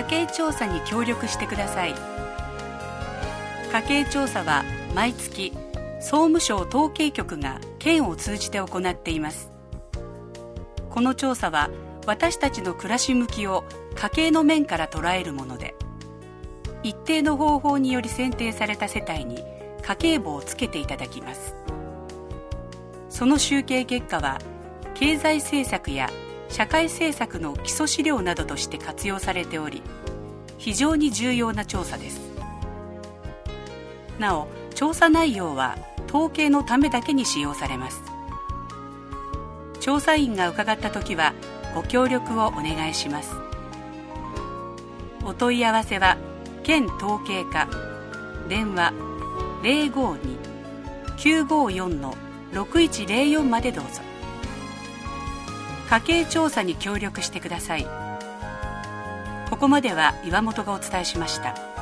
家計調査に協力してください。家計調査は毎月総務省統計局が県を通じて行っています。この調査は私たちの暮らし向きを家計の面から捉えるもので、一定の方法により選定された世帯に家計簿をつけていただきます。その集計結果は経済政策や社会政策の基礎資料などとして活用されており、非常に重要な調査です。なお、調査内容は統計のためだけに使用されます。調査員が伺ったときはご協力をお願いします。お問い合わせは県統計課電話 052-954-6104 までどうぞ。家計調査に協力してください。ここまでは岩本がお伝えしました。